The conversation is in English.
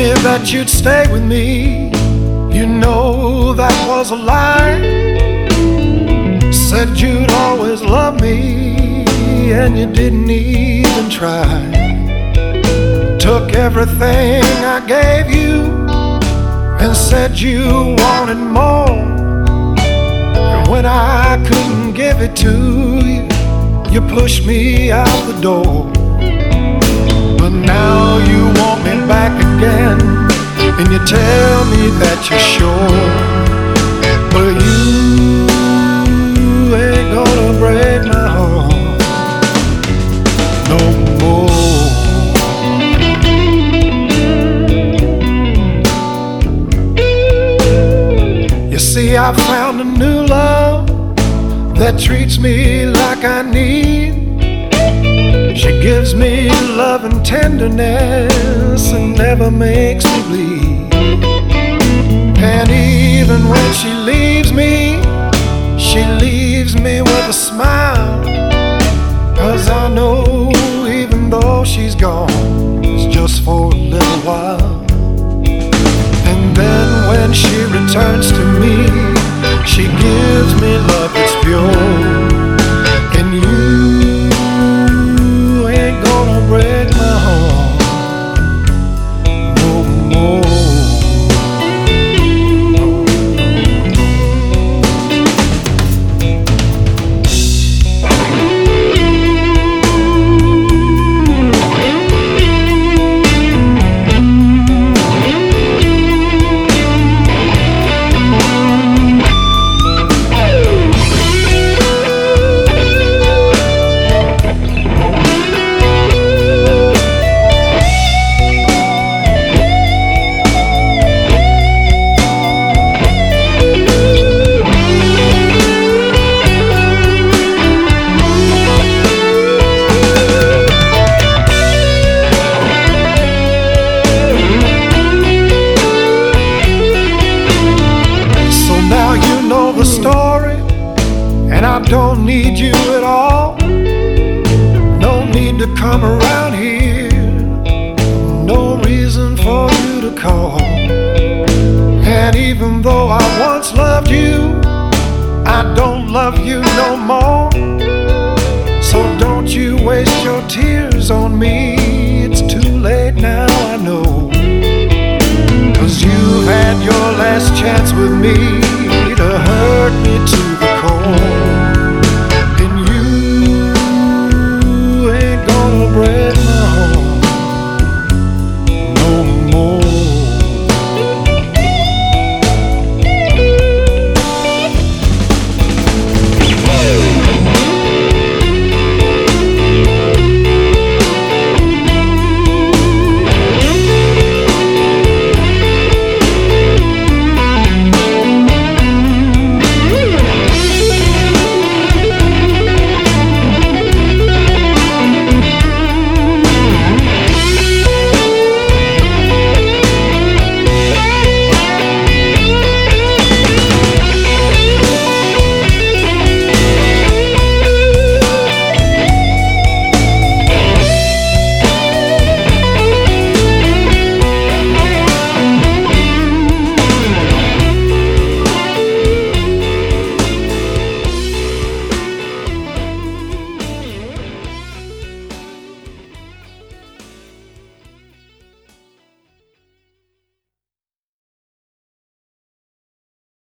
me that you'd stay with me. You know that was a lie. Said you'd always love me, and you didn't even try. Took everything I gave you and said you wanted more. And when I couldn't give it to you, you pushed me out the door. But now you want me back again, and you tell me that you're sure. But you ain't gonna break my heart no more. You see, I found a new love that treats me like I need. She gives me love and tenderness and never makes me bleed. And even when she leaves me with a smile. 'Cause I know even though she's gone, it's just for a little while. And then when she returns to me, she gives me love that's pure. And you ain't gonna break my heart no more. Story, and I don't need you at all. No need to come around here, no reason for you to call. And even though I once loved you, I don't love you no more. So don't you waste your tears on me, it's too late now, I know. 'Cause you've had your last chance with me to hurt me to the